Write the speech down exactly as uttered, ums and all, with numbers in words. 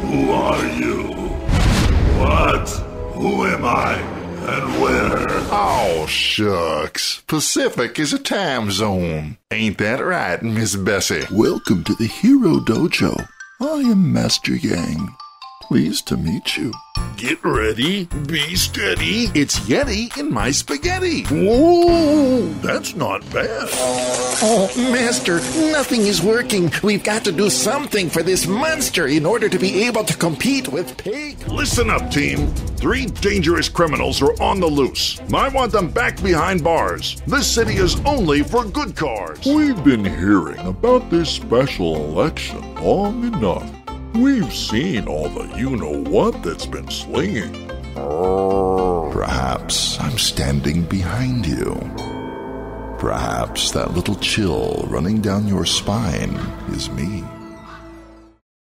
Who are you? What? Who am I? And where? Oh, shucks. Pacific is a time zone. Ain't that right, Miss Bessie? Welcome to the Hero Dojo. I am Master Yang. Pleased to meet you. Get ready, be steady. It's Yeti in my spaghetti. Whoa, that's not bad. Oh, Master, nothing is working. We've got to do something for this monster in order to be able to compete with Pig. Listen up, team. Three dangerous criminals are on the loose. I want them back behind bars. This city is only for good cars. We've been hearing about this special election long enough. We've seen all the you-know-what that's been slinging. Perhaps I'm standing behind you. Perhaps that little chill running down your spine is me.